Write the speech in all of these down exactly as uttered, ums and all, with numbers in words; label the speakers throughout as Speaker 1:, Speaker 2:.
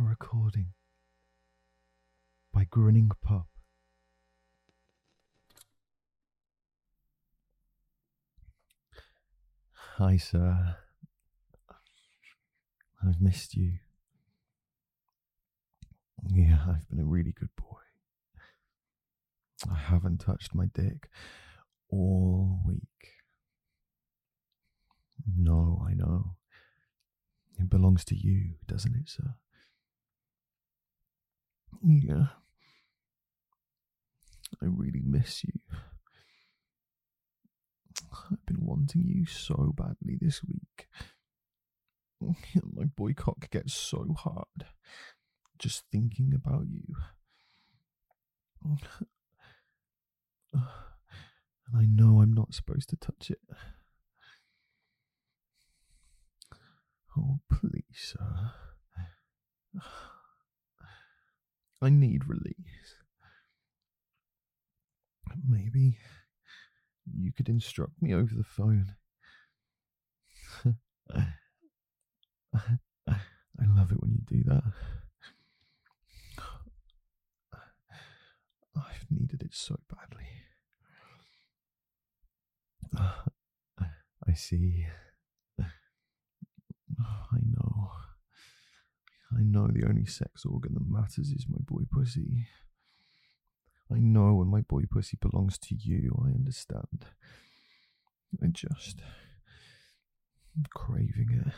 Speaker 1: A recording by Grinning Pup. Hi, sir. I've missed you. Yeah, I've been a really good boy. I haven't touched my dick all week. No, I know. It belongs to you, doesn't it, sir? Yeah. I really miss you. I've been wanting you so badly this week. My boy cock gets so hard just thinking about you. And I know I'm not supposed to touch it. Oh, please, sir. I need release. Maybe you could instruct me over the phone. I love it when you do that. I've needed it so badly. I see. I know. I know the only sex organ that matters is my boy pussy. I know when my boy pussy belongs to you, I understand. I just. I'm craving it.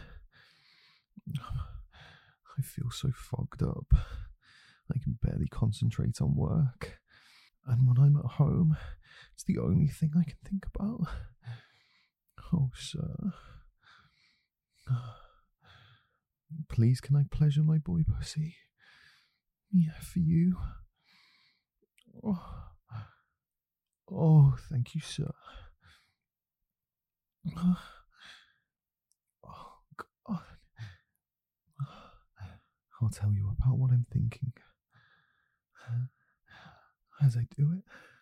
Speaker 1: I feel so fogged up. I can barely concentrate on work. And when I'm at home, it's the only thing I can think about. Oh, sir. Please, can I pleasure my boy pussy? Yeah, for you. Oh, oh thank you, sir. Oh, God. I'll tell you about what I'm thinking. As I do it.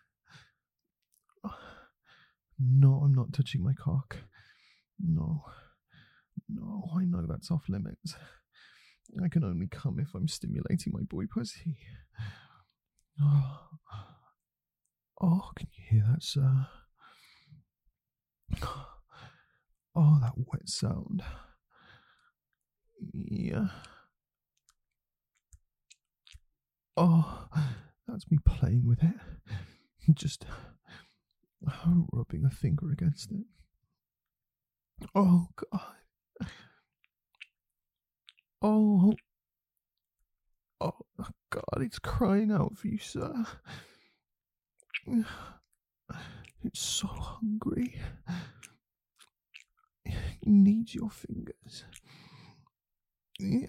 Speaker 1: No, I'm not touching my cock. No. No, I know that's off limits. I can only come if I'm stimulating my boy pussy. Oh, oh can you hear that, sir? Oh, that wet sound. Yeah. Oh, that's me playing with it. Just rubbing a finger against it. Oh, God. Oh, oh, God, it's crying out for you, sir. It's so hungry. It needs your fingers. Yeah.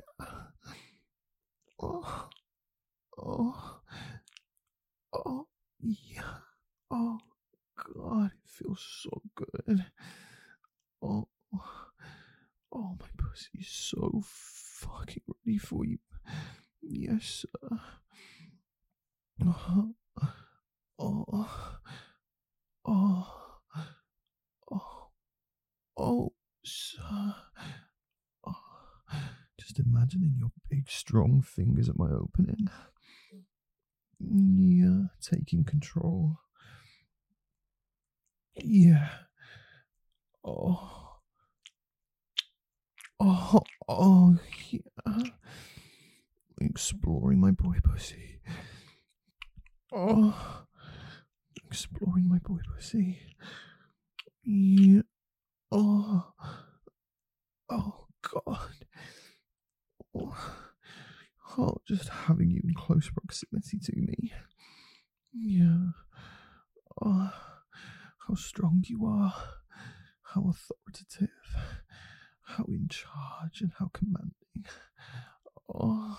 Speaker 1: Oh, oh, oh, yeah. Oh, God, it feels so good. Oh, oh, my pussy is so fucking ready for you. Yes, sir. Oh, oh, oh, oh, oh, sir. Oh, just imagining your big, strong fingers at my opening. Yeah, taking control. Yeah. Oh. Oh, oh, yeah. Exploring my boy pussy. Oh. Exploring my boy pussy. Yeah. Oh. Oh, God. Oh. Oh, just having you in close proximity to me. Yeah. Oh, how strong you are. How authoritative. How in charge and how commanding. Oh.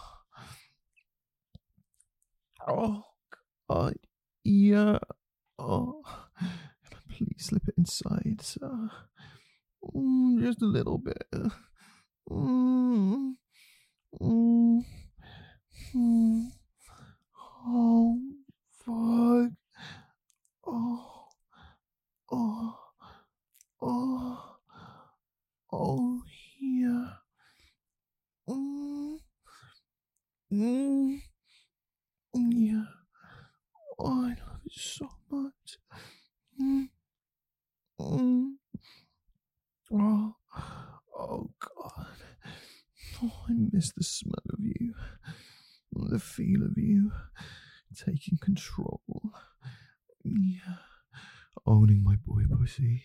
Speaker 1: Oh, God. Yeah. Oh. Please slip it inside, sir. Mm, just a little bit. Mm. Mm. Mm. Oh, fuck. Oh. Oh. Oh. Oh, yeah. Mm. Mm, yeah. Oh, I love it so much. Mm, mm. Oh, oh God. Oh, I miss the smell of you, the feel of you, taking control. Yeah, owning my boy pussy.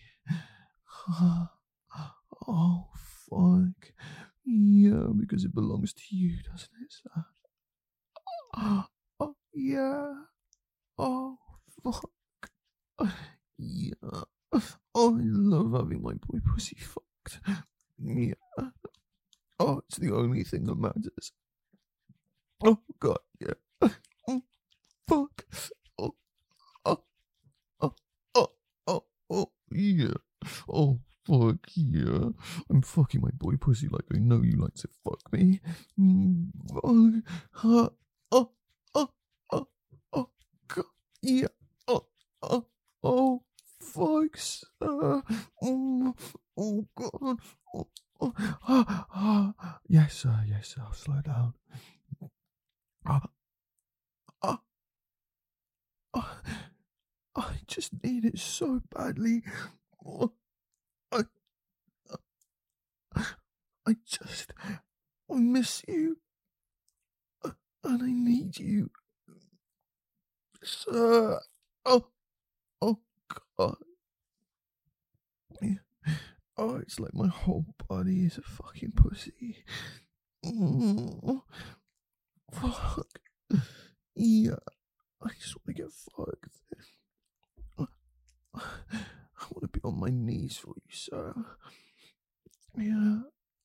Speaker 1: Oh, fuck. Yeah, because it belongs to you, doesn't it, sir? Oh, yeah. Oh, fuck. Yeah. Oh, I love having my boy pussy fucked. Yeah. Oh, it's the only thing that matters. Oh, God, yeah. Oh, fuck. Oh, oh, oh, oh, oh, oh, yeah. Oh, fuck, yeah. I'm fucking my boy pussy like I know you like to fuck me. Mm, fuck. Uh, oh, oh, oh, oh, God, yeah. Oh, oh, oh, fuck, sir. Oh, oh, God. Oh, oh, ah, ah. Yes, sir, yes, sir, I'll slow down. Ah, ah, ah. I just need it so badly. Oh, I, I just, I miss you, uh, and I need you, sir. Oh, oh God. Yeah. Oh, it's like my whole body is a fucking pussy. Mm, fuck. Yeah, I just want to get fucked. I want to be on my knees for you, sir. Yeah.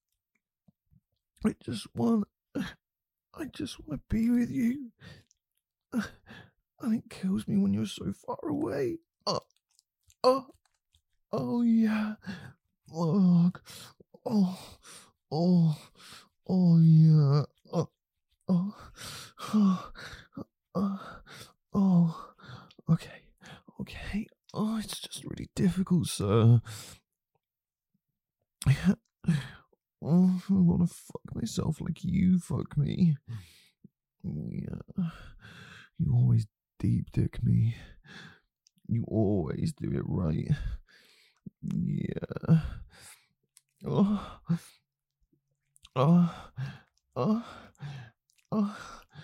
Speaker 1: I just want, I just want to be with you. And it kills me when you're so far away. Oh, oh, oh yeah. Fuck. Oh, oh, oh yeah. Oh, oh, oh, oh, oh. Okay, okay. Oh, it's just really difficult, sir. Oh, I want to fuck myself like you fuck me. Yeah. You always deep dick me. You always do it right. Yeah. Oh. Oh. Oh. Oh.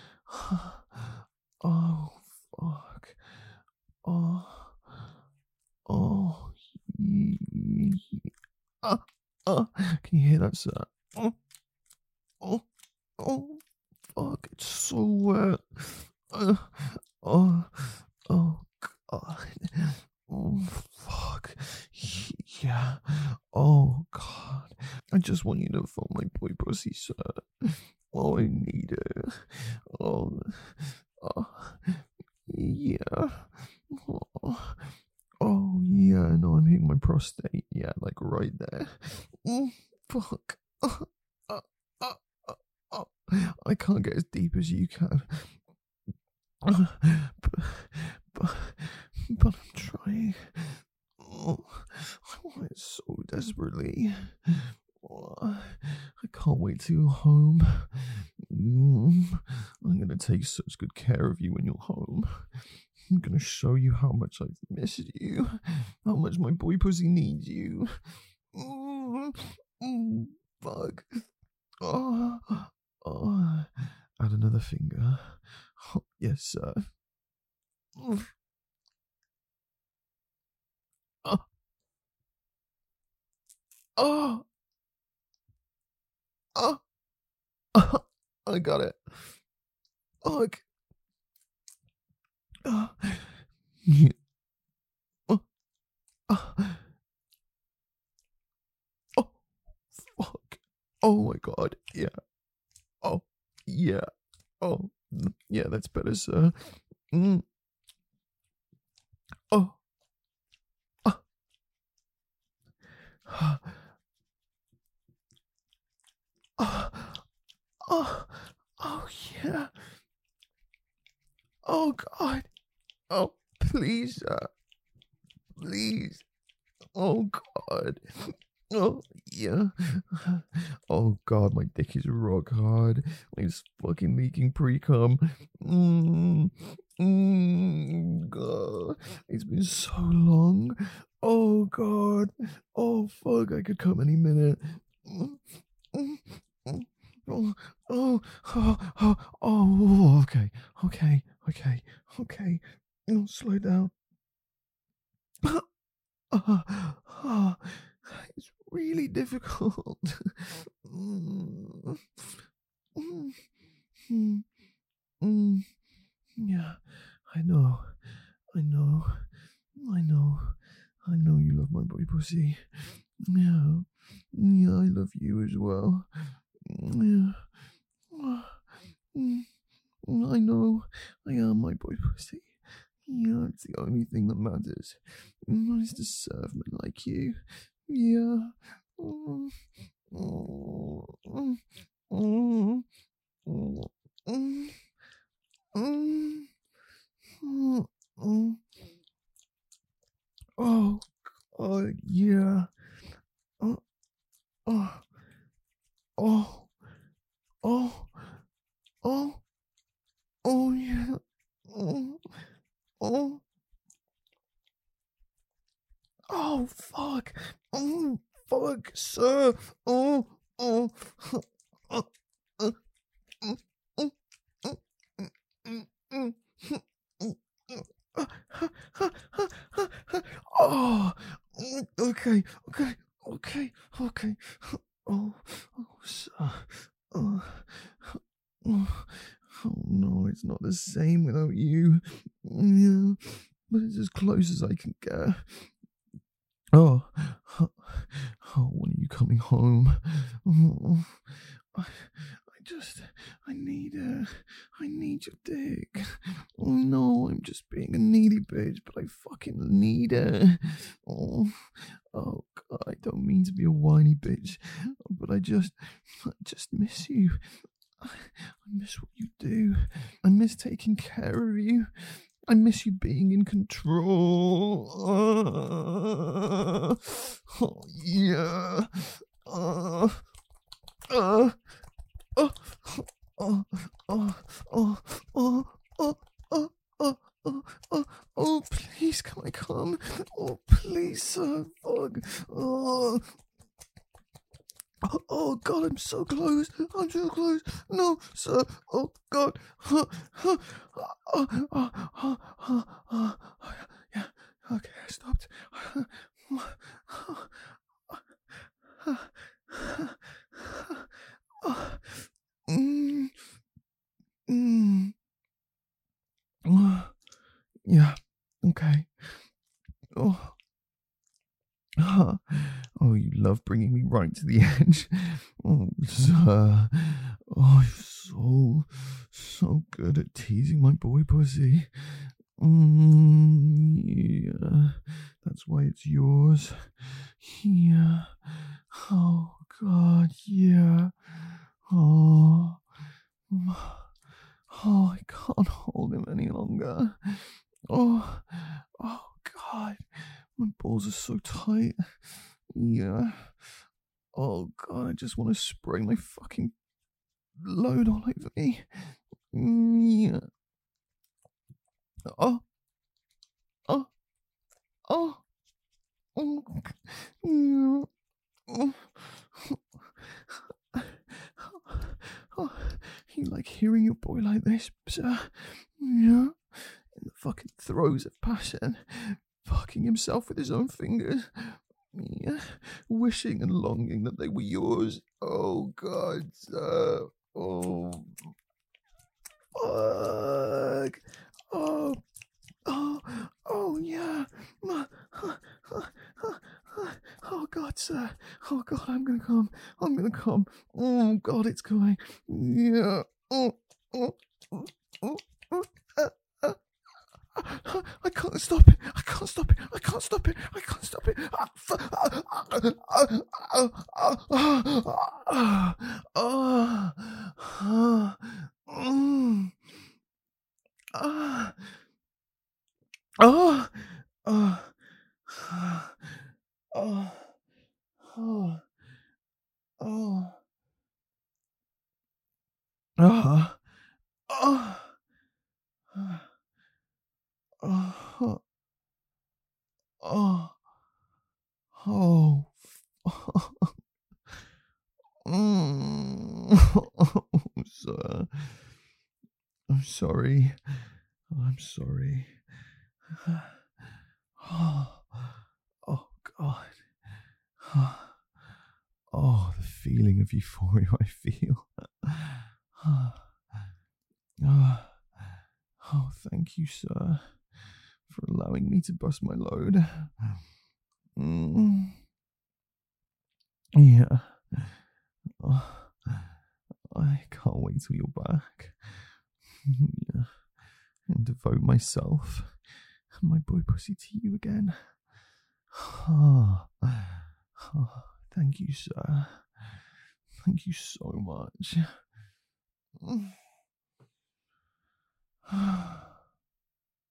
Speaker 1: Oh. Fuck. Oh. Oh. Yeah. Oh. Oh. Can you hear that, sir? Oh. Oh. Oh. Fuck. It's so wet. Uh, oh. Oh. God. Oh, fuck. Yeah. Oh, God. I just want you to fuck my boy pussy, sir. Oh, I need it. Oh. Oh. Yeah. Oh. Oh, yeah. No, I'm hitting my prostate. Yeah, like right there. Mm, fuck. Oh, oh, oh, oh, oh. I can't get as deep as you can. Uh, but, but, but I'm trying. Oh, I want it so desperately. Oh, I can't wait to go home. Mm, I'm gonna take such good care of you when you're home. I'm gonna show you how much I've missed you, how much my boy pussy needs you. Mm, mm, fuck. Oh, oh. Add another finger. Oh, yes, sir. Oh, oh, oh, oh, I got it. Oh, oh, yeah. Oh, oh, oh, fuck. Oh my god. Yeah. Oh, yeah. Oh, mm, yeah, that's better, sir. Mm. Oh, oh, oh, oh, oh, yeah. Oh, God. Oh, please, sir. Please. Oh, God. Oh, yeah. Oh, God, my dick is rock hard. It's fucking leaking pre-cum. Mm, mm, God. It's been so long. Oh, God. Oh, fuck, I could come any minute. Mm, mm, mm. Oh, oh, oh, oh, oh, okay, okay, okay, okay. Oh, slow down. Ah, ah, it's really difficult. Mm, mm, mm, mm. Yeah, I know, I know, I know, I know you love my boy pussy. Yeah, yeah, I love you as well. Yeah, ah, mm, I know, I am my boy pussy. Yeah, it's the only thing that matters. Mm, is to serve men like you. Yeah. Mm, mm, mm, mm, mm, mm, mm, mm, mm. Oh, oh, yeah. Oh, oh, oh, oh, oh, oh, yeah. Oh, oh, oh, fuck. Oh, fuck, sir. Oh, oh, oh, oh, oh, oh, oh, mm, mm, mm, mm, mm. Oh, mm, okay, okay, okay, okay. Oh, oh, sir. Oh, oh, oh no, it's not the same without you. Yeah, but it's as close as I can get. Oh, oh, when are you coming home? Oh, I, I just, I need uh, I need your dick. Oh no, I'm just being a needy bitch, but I fucking need it. Oh, oh God, I don't mean to be a whiny bitch, but I just, I just miss you. I miss what you do. I miss taking care of you. I miss you being in control. Uh, oh, yeah. Uh, uh, uh, oh, oh, oh, oh, oh, oh, oh, oh, oh, oh, please, can I come? Oh, please, sir, fuck. Oh, oh, oh, God, I'm so close. I'm so close. No, sir. Oh, God. Oh, oh, oh, oh, oh, oh, oh, yeah. Okay, I stopped. Mm, mm. Yeah. Okay. Oh. Oh, you love bringing me right to the edge. Oh, sir. Oh, you're so, so good at teasing my boy pussy. Mm, yeah. That's why it's yours. Yeah. Oh, God, yeah. Oh. Oh, I can't hold him any longer. Oh, oh, God. My balls are so tight. Yeah. Oh, God, I just want to spray my fucking load all over me. Yeah. Oh, oh, oh, oh, yeah. Oh, oh, you like hearing your boy like this, sir? Yeah. In the fucking throes of passion, fucking himself with his own fingers. Yeah. Wishing and longing that they were yours. Oh, God, sir. Oh, fuck. Oh, oh, oh, yeah. Oh, God, sir. Oh, God, I'm gonna come. I'm gonna come. Oh, God, it's coming. Yeah. Oh, oh, oh, oh, oh, uh, uh. I can't stop it. I can't stop it. I can't stop it. I can't stop it. Oh, oh, oh, oh, Ah, ah, ah, ah, oh, mm. Sir, I'm sorry. I'm sorry. Oh, oh God. Oh, the feeling of euphoria I feel. Oh, oh, thank you, sir, for allowing me to bust my load. Mm. Yeah. Oh, I can't wait till you're back. Yeah. And devote myself and my boy pussy to you again. Oh, oh, thank you, sir. Thank you so much.